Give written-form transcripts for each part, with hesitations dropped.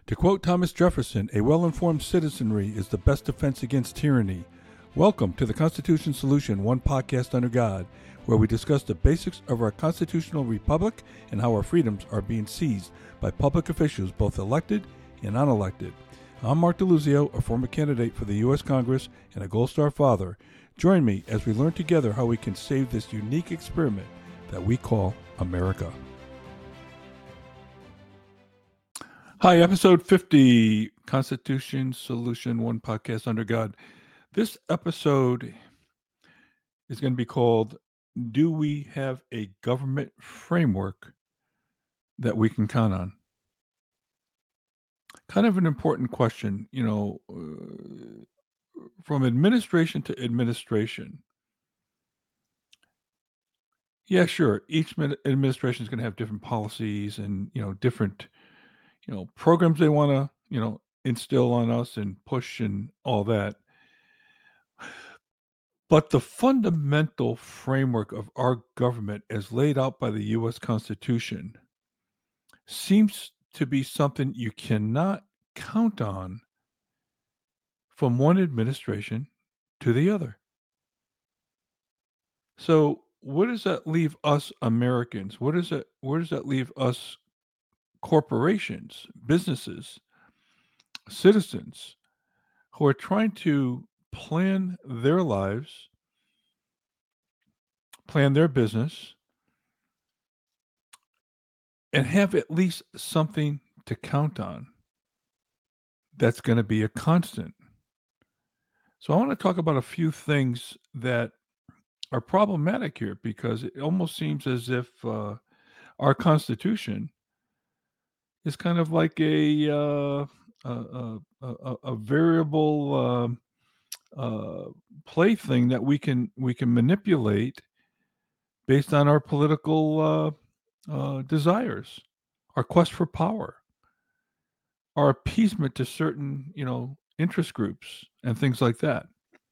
To quote Thomas Jefferson, a well-informed citizenry is the best defense against tyranny. Welcome to the Constitution Solution, one podcast under God, where we discuss the basics of our constitutional republic and how our freedoms are being seized by public officials, both elected and unelected. I'm Mark DeLuzio, a former candidate for the U.S. Congress and a Gold Star father. Join me as we learn together how we can save this unique experiment that we call America. Hi, episode 50, Constitution Solution, one podcast under God. This episode is going to be called, Do We Have a Government Framework That We Can Count On? Kind of an important question, from administration to administration. Yeah, sure. Each administration is going to have different policies and, different programs they want to, instill on us and push and all that. But the fundamental framework of our government as laid out by the U.S. Constitution seems to be something you cannot count on from one administration to the other. So where does that leave us Americans? Where does that leave us corporations, businesses, citizens who are trying to plan their lives, plan their business, and have at least something to count on that's going to be a constant? So I want to talk about a few things that are problematic here, because it almost seems as if our Constitution is kind of like a variable plaything that we can manipulate based on our political desires, our quest for power, our appeasement to certain interest groups and things like that.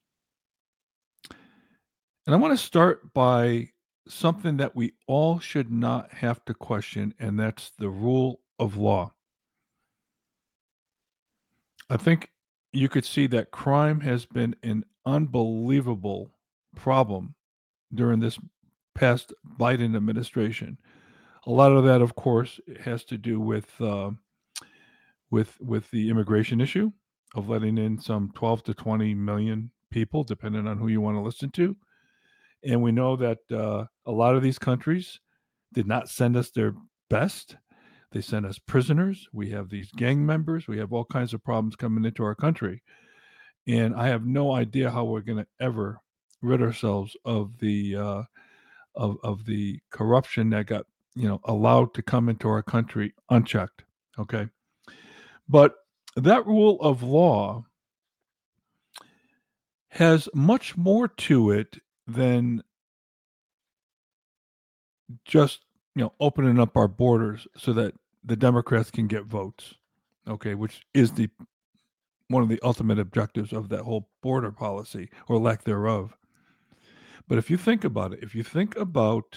And I want to start by something that we all should not have to question, and that's the rule of law. I think you could see that crime has been an unbelievable problem during this past Biden administration. A lot of that, of course, has to do with the immigration issue of letting in some 12 to 20 million people, depending on who you want to listen to. And we know that a lot of these countries did not send us their best. They sent us prisoners. We have these gang members. We have all kinds of problems coming into our country. And I have no idea how we're going to ever rid ourselves of the of the corruption that got allowed to come into our country unchecked. Okay, but that rule of law has much more to it than just opening up our borders so that the Democrats can get votes. Okay, which is one of the ultimate objectives of that whole border policy, or lack thereof. But if you think about it, if you think about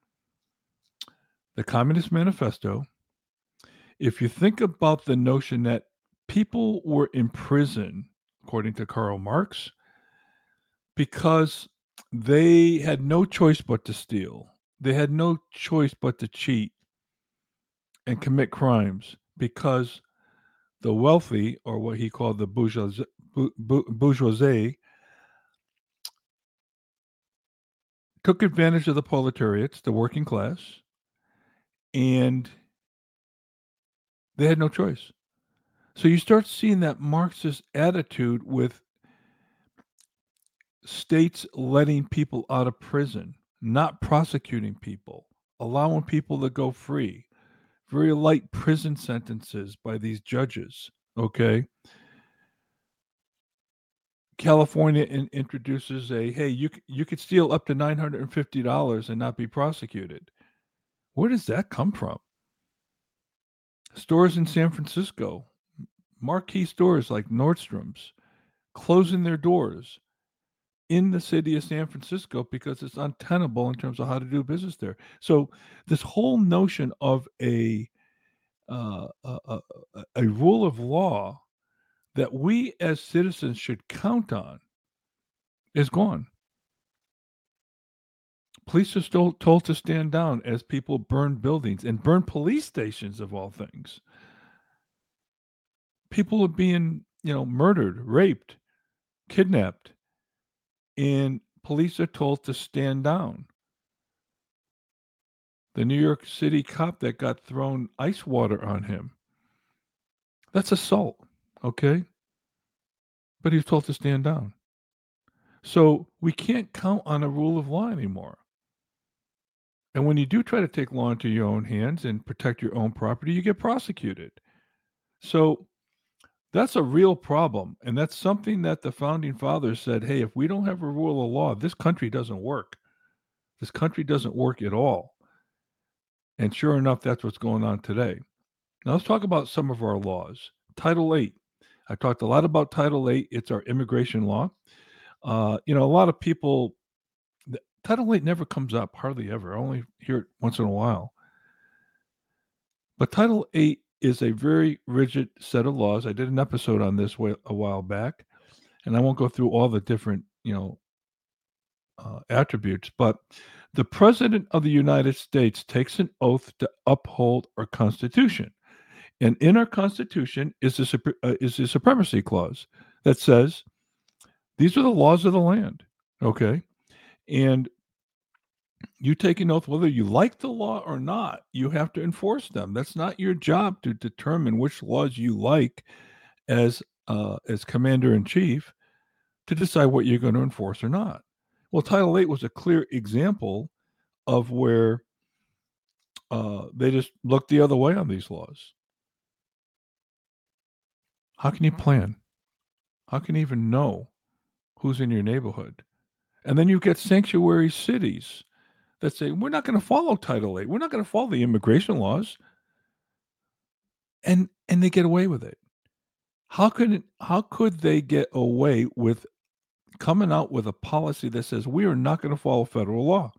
the Communist Manifesto, if you think about the notion that people were in prison, according to Karl Marx, because they had no choice but to steal. They had no choice but to cheat and commit crimes, because the wealthy, or what he called the bourgeoisie, took advantage of the proletariats, the working class, and they had no choice. So you start seeing that Marxist attitude with states letting people out of prison, not prosecuting people, allowing people to go free, very light prison sentences by these judges. Okay. California introduces you could steal up to $950 and not be prosecuted. Where does that come from? Stores in San Francisco, marquee stores like Nordstrom's, closing their doors in the city of San Francisco because it's untenable in terms of how to do business there. So this whole notion of a a rule of law that we as citizens should count on is gone. Police are still told to stand down as people burn buildings and burn police stations, of all things. People are being, murdered, raped, kidnapped, and police are told to stand down. The New York City cop that got thrown ice water on him, that's assault, okay? But he was told to stand down. So we can't count on a rule of law anymore. And when you do try to take law into your own hands and protect your own property, you get prosecuted. So that's a real problem. And that's something that the founding fathers said, hey, if we don't have a rule of law, this country doesn't work. This country doesn't work at all. And sure enough, that's what's going on today. Now let's talk about some of our laws. Title 8. I talked a lot about Title 8. It's our immigration law. A lot of people, Title 8 never comes up, hardly ever. I only hear it once in a while. But Title 8 is a very rigid set of laws. I did an episode on this a while back, and I won't go through all the different, attributes, but the President of the United States takes an oath to uphold our Constitution. And in our Constitution is a supremacy clause that says these are the laws of the land, okay? And you take an oath whether you like the law or not. You have to enforce them. That's not your job to determine which laws you like as commander in chief to decide what you're going to enforce or not. Well, Title 8 was a clear example of where they just looked the other way on these laws. How can you plan? How can you even know who's in your neighborhood? And then you get sanctuary cities that say, we're not going to follow Title 8. We're not going to follow the immigration laws. And they get away with it. How could they get away with coming out with a policy that says we are not going to follow federal law?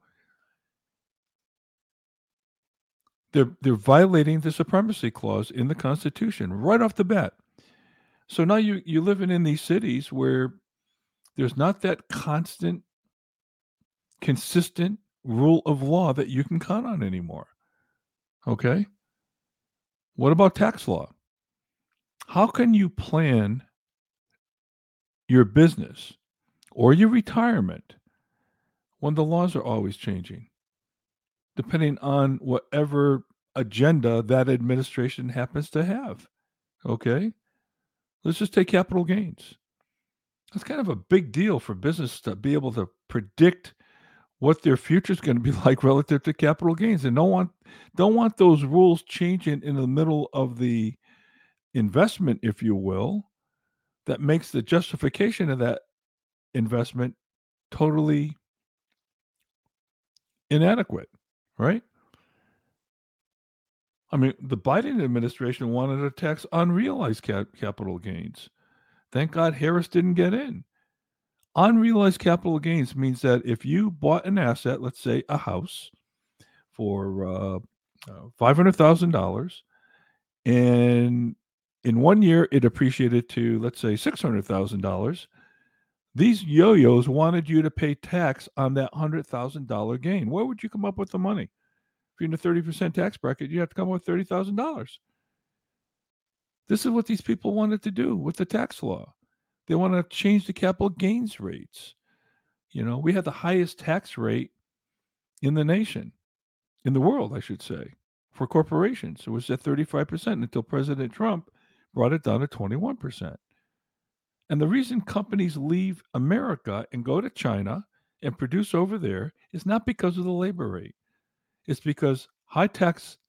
They're violating the supremacy clause in the Constitution right off the bat. So now you're living in these cities where there's not that constant, consistent rule of law that you can count on anymore. Okay? What about tax law? How can you plan your business or your retirement when the laws are always changing, depending on whatever agenda that administration happens to have? Okay? Let's just take capital gains. That's kind of a big deal for business to be able to predict what their future is going to be like relative to capital gains, and don't want those rules changing in the middle of the investment, if you will, that makes the justification of that investment totally inadequate, right? I mean, the Biden administration wanted to tax unrealized capital gains. Thank God Harris didn't get in. Unrealized capital gains means that if you bought an asset, let's say a house, for $500,000, and in 1 year it appreciated to, let's say, $600,000, these yo-yos wanted you to pay tax on that $100,000 gain. Where would you come up with the money? If you're in a 30% tax bracket, you have to come up with $30,000. This is what these people wanted to do with the tax law. They want to change the capital gains rates. We had the highest tax rate in the nation, in the world, I should say, for corporations. It was at 35% until President Trump brought it down to 21%. And the reason companies leave America and go to China and produce over there is not because of the labor rate. It's because high taxes,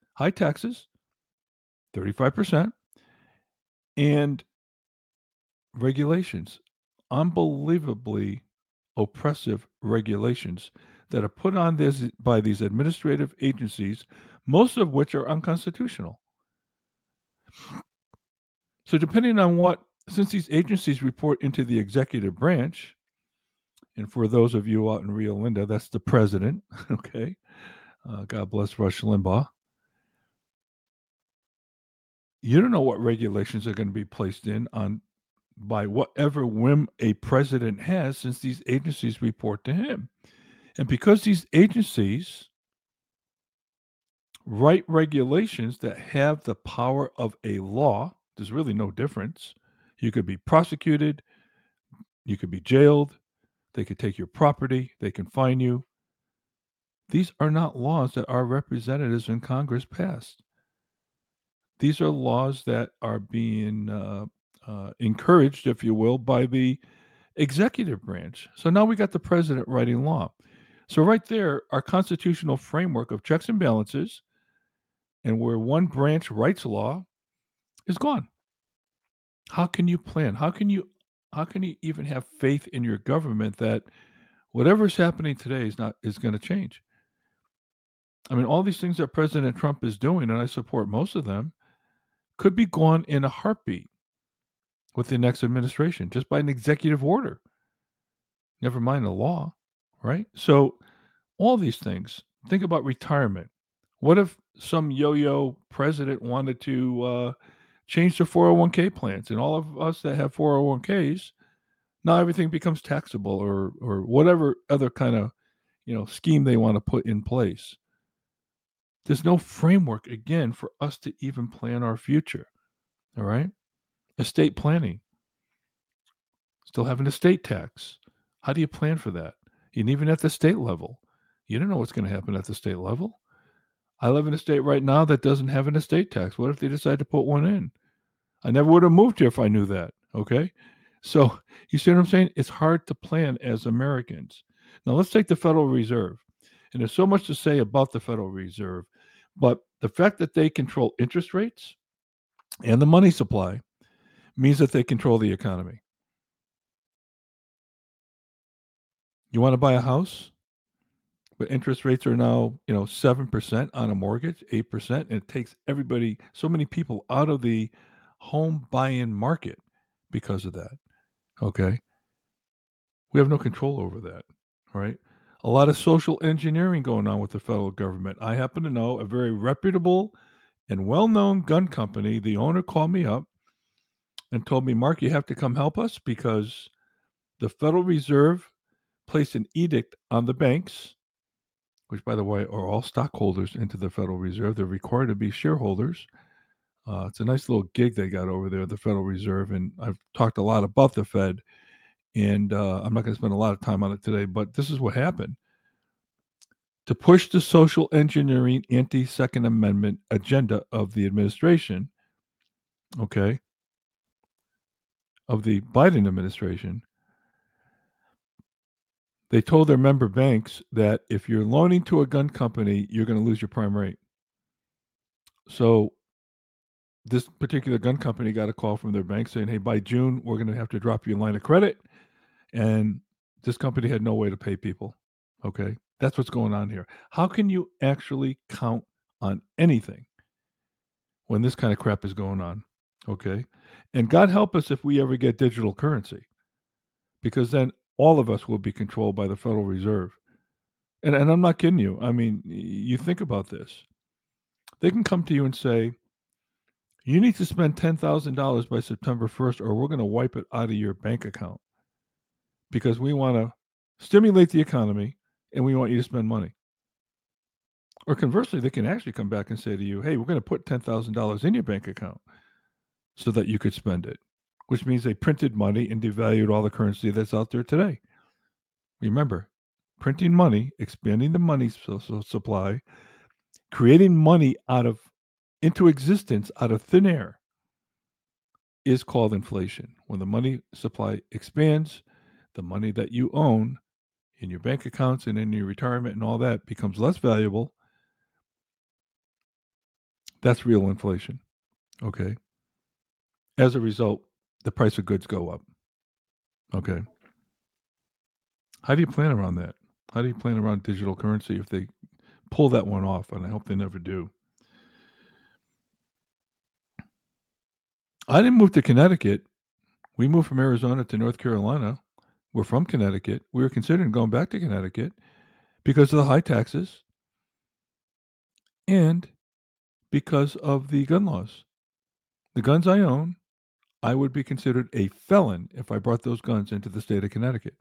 35%, and regulations, unbelievably oppressive regulations that are put on this by these administrative agencies, most of which are unconstitutional. So depending on since these agencies report into the executive branch, and for those of you out in Rio Linda, that's the president, okay? God bless Rush Limbaugh. You don't know what regulations are going to be placed in on by whatever whim a president has, since these agencies report to him. And because these agencies write regulations that have the power of a law, there's really no difference. You could be prosecuted, you could be jailed, they could take your property, they can fine you. These are not laws that our representatives in Congress passed. These are laws that are being encouraged, if you will, by the executive branch. So now we got the president writing law. So right there, our constitutional framework of checks and balances, and where one branch writes law, is gone. How can you plan? How can you even have faith in your government that whatever's happening today is going to change? I mean, all these things that President Trump is doing, and I support most of them, could be gone in a heartbeat with the next administration just by an executive order. Never mind the law, right? So all these things. Think about retirement. What if some yo-yo president wanted to change the 401k plans, and all of us that have 401ks, now everything becomes taxable, or whatever other kind of scheme they want to put in place. There's no framework again for us to even plan our future. All right, estate planning. Still have an estate tax. How do you plan for that? And even at the state level, you don't know what's going to happen at the state level. I live in a state right now that doesn't have an estate tax. What if they decide to put one in? I never would have moved here if I knew that. Okay. So you see what I'm saying? It's hard to plan as Americans. Now let's take the Federal Reserve. And there's so much to say about the Federal Reserve, but the fact that they control interest rates and the money supply means that they control the economy. You want to buy a house, but interest rates are now 7% on a mortgage, 8%, and it takes everybody, so many people, out of the home buy-in market because of that. Okay, we have no control over that. Right? A lot of social engineering going on with the federal government. I happen to know a very reputable and well-known gun company. The owner called me up and told me, Mark, you have to come help us because the Federal Reserve placed an edict on the banks, which, by the way, are all stockholders into the Federal Reserve. They're required to be shareholders. It's a nice little gig they got over there, the Federal Reserve. And I've talked a lot about the Fed, and I'm not going to spend a lot of time on it today, but this is what happened. To push the social engineering anti-Second Amendment agenda of the administration, okay, of the Biden administration, they told their member banks that if you're loaning to a gun company, you're going to lose your prime rate. So this particular gun company got a call from their bank saying, hey, by June, we're going to have to drop you a line of credit. And this company had no way to pay people. Okay. That's what's going on here. How can you actually count on anything when this kind of crap is going on? Okay. And God help us if we ever get digital currency, because then all of us will be controlled by the Federal Reserve. And I'm not kidding you. I mean, you think about this. They can come to you and say, you need to spend $10,000 by September 1st, or we're going to wipe it out of your bank account because we want to stimulate the economy and we want you to spend money. Or conversely, they can actually come back and say to you, hey, we're going to put $10,000 in your bank account so that you could spend it, which means they printed money and devalued all the currency that's out there today. Remember, printing money, expanding the money supply, creating money into existence out of thin air is called inflation. When the money supply expands, the money that you own in your bank accounts and in your retirement and all that becomes less valuable. That's real inflation. Okay. As a result, the price of goods go up. Okay. How do you plan around that? How do you plan around digital currency if they pull that one off? And I hope they never do. I didn't move to Connecticut. We moved from Arizona to North Carolina. We're from Connecticut. We were considering going back to Connecticut because of the high taxes and because of the gun laws. The guns I own, I would be considered a felon if I brought those guns into the state of Connecticut.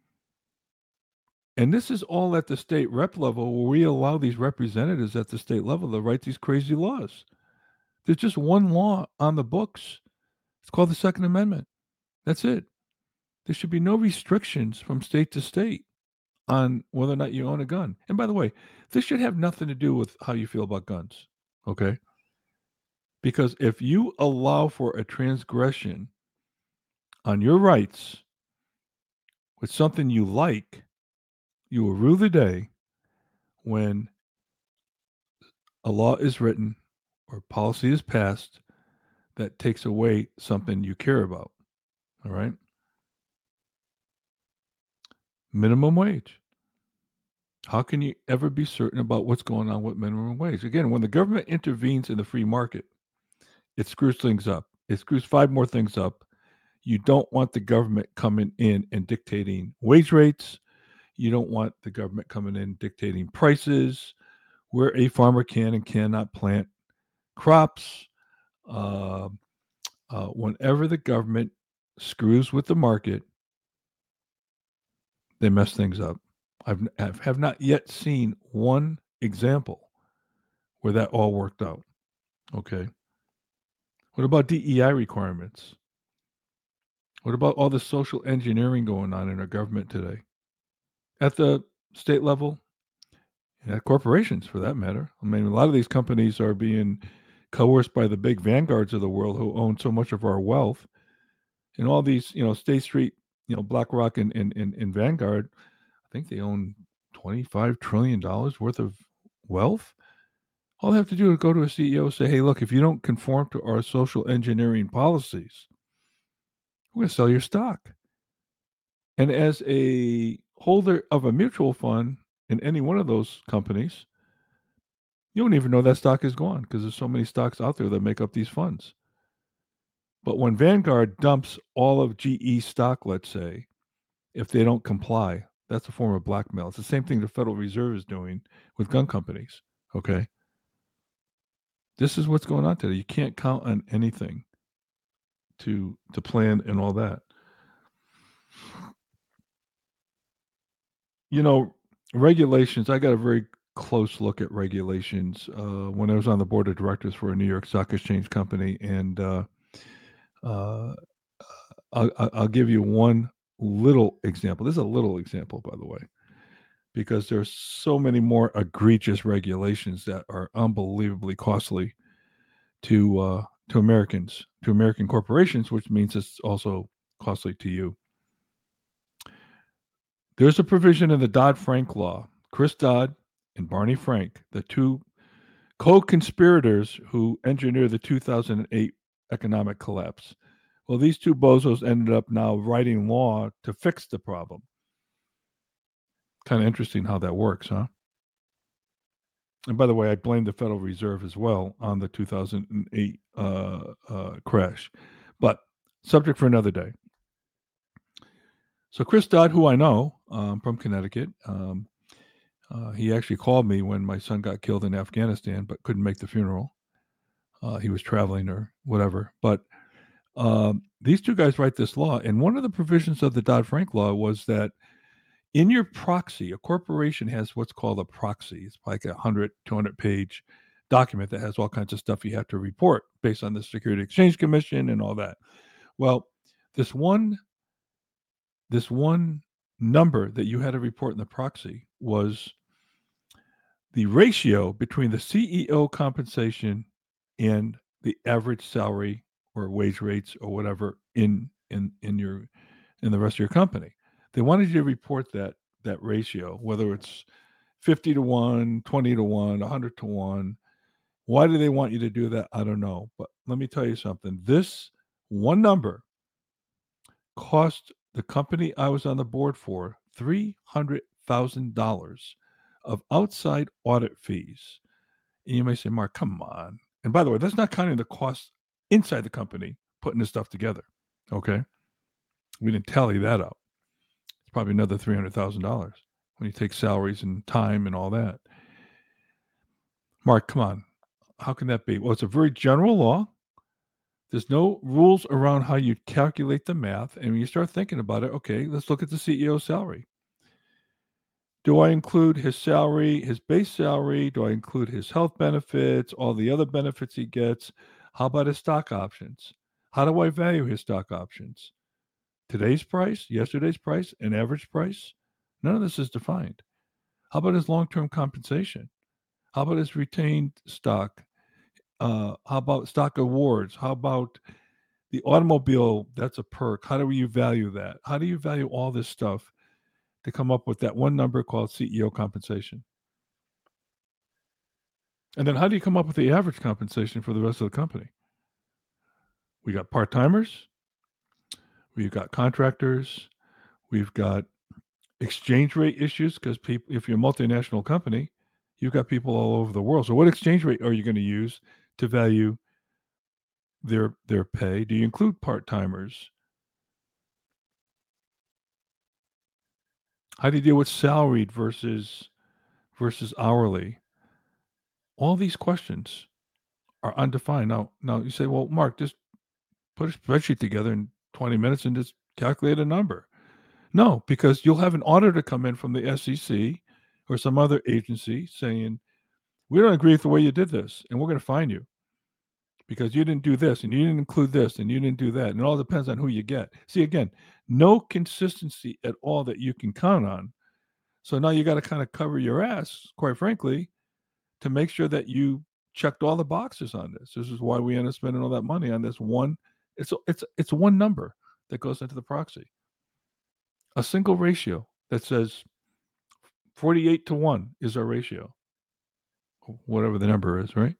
And this is all at the state rep level where we allow these representatives at the state level to write these crazy laws. There's just one law on the books. It's called the Second Amendment. That's it. There should be no restrictions from state to state on whether or not you own a gun. And by the way, this should have nothing to do with how you feel about guns. Okay? Because if you allow for a transgression on your rights with something you like, you will rue the day when a law is written or policy is passed that takes away something you care about. All right? Minimum wage. How can you ever be certain about what's going on with minimum wage? Again, when the government intervenes in the free market, it screws things up. It screws 5 more things up. You don't want the government coming in and dictating wage rates. You don't want the government coming in dictating prices, where a farmer can and cannot plant crops. Whenever the government screws with the market, they mess things up. I have not yet seen one example where that all worked out. Okay. What about DEI requirements? What about all the social engineering going on in our government today? At the state level, and at corporations for that matter. I mean, a lot of these companies are being coerced by the big vanguards of the world who own so much of our wealth. And all these, State Street, BlackRock and Vanguard, I think they own $25 trillion worth of wealth. All they have to do is go to a CEO and say, hey, look, if you don't conform to our social engineering policies, we're going to sell your stock. And as a holder of a mutual fund in any one of those companies, you don't even know that stock is gone because there's so many stocks out there that make up these funds. But when Vanguard dumps all of GE stock, let's say, if they don't comply, that's a form of blackmail. It's the same thing the Federal Reserve is doing with gun companies. Okay. This is what's going on today. You can't count on anything to plan and all that. Regulations, I got a very close look at regulations when I was on the board of directors for a New York Stock Exchange company. And I'll give you one little example. This is a little example, by the way, because there's so many more egregious regulations that are unbelievably costly to Americans, to American corporations, which means it's also costly to you. There's a provision in the Dodd-Frank law. Chris Dodd and Barney Frank, the two co-conspirators who engineered the 2008 economic collapse. Well, these two bozos ended up now writing law to fix the problem. Kind of interesting how that works, huh? And by the way, I blame the Federal Reserve as well on the 2008 crash. But subject for another day. So Chris Dodd, who I know from Connecticut, he actually called me when my son got killed in Afghanistan, but couldn't make the funeral. He was traveling or whatever. But these two guys write this law, and one of the provisions of the Dodd-Frank law was that in your proxy, a corporation has what's called a proxy. It's like 100, 200-page document that has all kinds of stuff you have to report based on the Security Exchange Commission and all that. Well, this one number that you had to report in the proxy was the ratio between the CEO compensation and the average salary or wage rates or whatever in the rest of your company. They wanted you to report that ratio, whether it's 50 to 1, 20 to 1, 100 to 1. Why do they want you to do that? I don't know. But let me tell you something. This one number cost the company I was on the board for $300,000 of outside audit fees. And you may say, Mark, come on. And by the way, that's not counting the costs inside the company putting this stuff together. Okay. We didn't tally that up. It's probably another $300,000 when you take salaries and time and all that. Mark, come on. How can that be? Well, it's a very general law There's no rules around how you calculate the math. And when you start thinking about it, okay, let's look at the CEO's salary. Do I include his salary, his base salary? Do I include his health benefits, all the other benefits he gets? How about his stock options? How do I value his stock options? Today's price, yesterday's price, an average price? None of this is defined. How about his long term compensation? How about his retained stock? How about stock awards? How about the automobile? That's a perk. How do you value that? How do you value all this stuff to come up with that one number called CEO compensation? And then how do you come up with the average compensation for the rest of the company? We got part timers, we've got contractors, we've got exchange rate issues because people, if you're a multinational company, you've got people all over the world. So what exchange rate are you going to use to value their pay? Do you include part timers? How do you deal with salaried versus hourly? All these questions are undefined. Now you say, well, Mark, just put a spreadsheet together in 20 minutes and just calculate a number. No, because you'll have an auditor come in from the SEC or some other agency saying, we don't agree with the way you did this, and we're going to fine you because you didn't do this and you didn't include this and you didn't do that. And it all depends on who you get. See, again, no consistency at all that you can count on. So now you got to kind of cover your ass, quite frankly, to make sure that you checked all the boxes on this. This is why we end up spending all that money on this one. It's one number that goes into the proxy. A single ratio that says 48 to 1 is our ratio. Whatever the number is, right?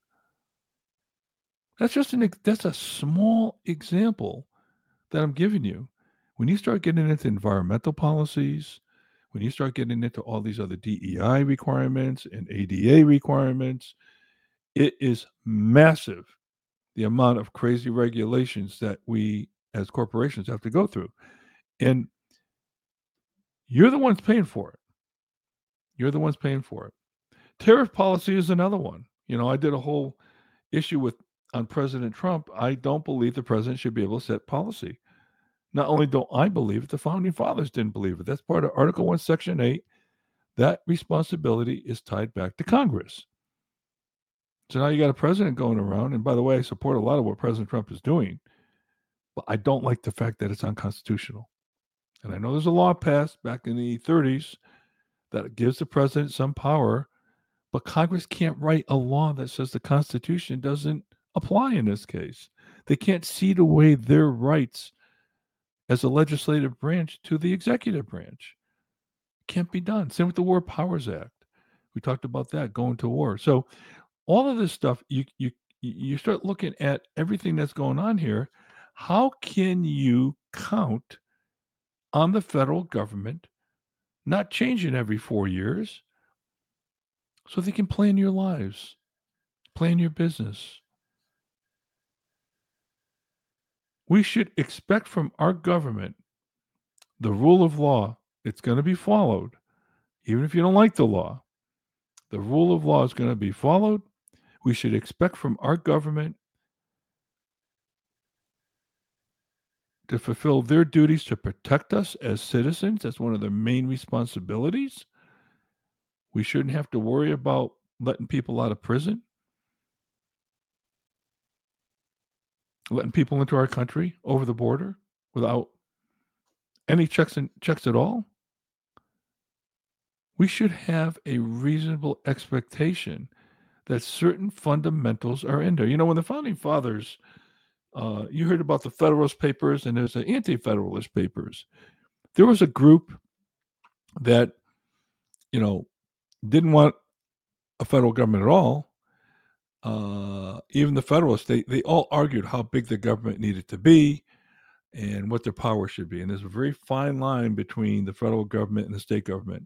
That's a small example that I'm giving you. When you start getting into environmental policies, when you start getting into all these other DEI requirements and ADA requirements, it is massive the amount of crazy regulations that we as corporations have to go through. And you're the ones paying for it. You're the ones paying for it. Tariff policy is another one. I did a whole issue on President Trump. I don't believe the president should be able to set policy. Not only don't I believe it, the founding fathers didn't believe it. That's part of Article 1, Section 8. That responsibility is tied back to Congress. So now you got a president going around. And by the way, I support a lot of what President Trump is doing, but I don't like the fact that it's unconstitutional. And I know there's a law passed back in the 30s that gives the president some power, but Congress can't write a law that says the Constitution doesn't apply in this case. They can't cede away their rights as a legislative branch to the executive branch. Can't be done. Same with the War Powers Act. We talked about that, going to war. So all of this stuff, you start looking at everything that's going on here. How can you count on the federal government not changing every 4 years so they can plan your lives, plan your business? We should expect from our government the rule of law. It's going to be followed, even if you don't like the law. The rule of law is going to be followed. We should expect from our government to fulfill their duties to protect us as citizens. That's one of their main responsibilities. We shouldn't have to worry about letting people out of prison, letting people into our country over the border without any checks at all. We should have a reasonable expectation that certain fundamentals are in there. When the founding fathers, you heard about the Federalist Papers and there's the Anti-Federalist Papers. There was a group that, didn't want a federal government at all. Even the Federalists, they all argued how big the government needed to be and what their power should be. And there's a very fine line between the federal government and the state government.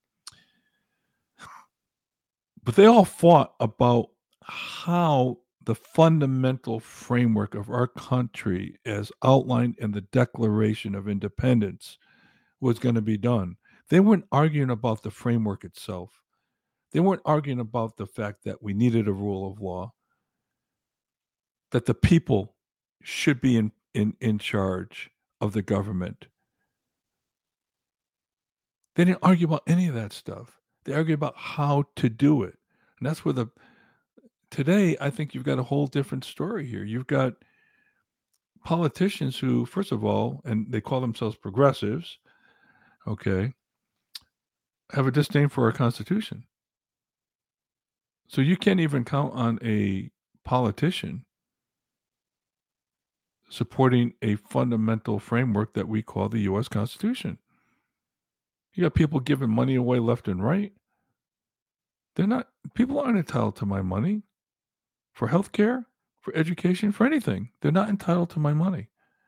But they all fought about how the fundamental framework of our country, as outlined in the Declaration of Independence, was going to be done. They weren't arguing about the framework itself. They weren't arguing about the fact that we needed a rule of law, that the people should be in charge of the government. They didn't argue about any of that stuff. They argued about how to do it. And that's where today, I think you've got a whole different story here. You've got politicians who, first of all, and they call themselves progressives, okay, have a disdain for our Constitution. So you can't even count on a politician supporting a fundamental framework that we call the U.S. Constitution. You got people giving money away left and right. People aren't entitled to my money for health care, for education, for anything. They're not entitled to my money.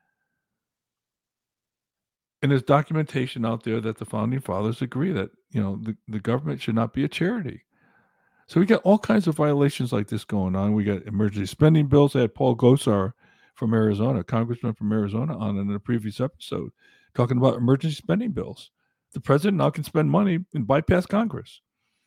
And there's documentation out there that the founding fathers agree that, the government should not be a charity. So we got all kinds of violations like this going on. We got emergency spending bills. I had Paul Gosar from Arizona, congressman from Arizona, on in a previous episode, talking about emergency spending bills. The president now can spend money and bypass Congress.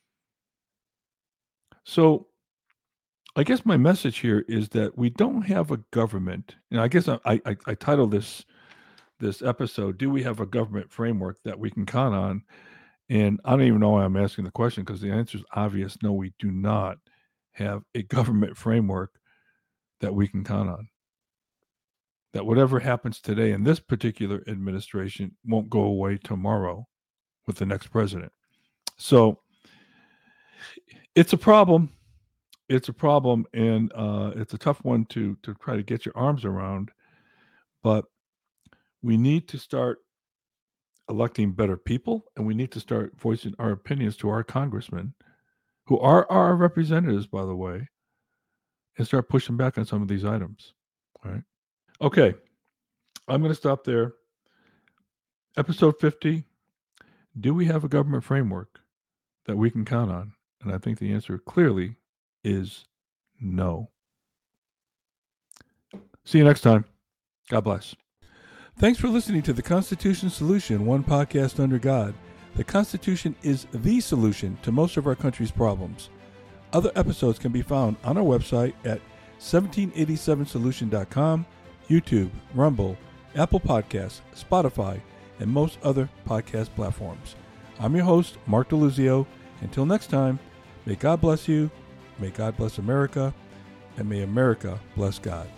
So I guess my message here is that we don't have a government. And I guess I titled this episode, "Do we have a government framework that we can count on?" And I don't even know why I'm asking the question, because the answer is obvious. No, we do not have a government framework that we can count on. That whatever happens today in this particular administration won't go away tomorrow with the next president. So it's a problem. It's a problem, and it's a tough one to try to get your arms around. But we need to start electing better people, and we need to start voicing our opinions to our congressmen, who are our representatives, by the way, and start pushing back on some of these items. All right. Okay. I'm going to stop there. Episode 50. Do we have a government framework that we can count on? And I think the answer clearly is no. See you next time. God bless. Thanks for listening to the Constitution Solution, one podcast under God. The Constitution is the solution to most of our country's problems. Other episodes can be found on our website at 1787solution.com, YouTube, Rumble, Apple Podcasts, Spotify, and most other podcast platforms. I'm your host, Mark DeLuzio. Until next time, may God bless you, may God bless America, and may America bless God.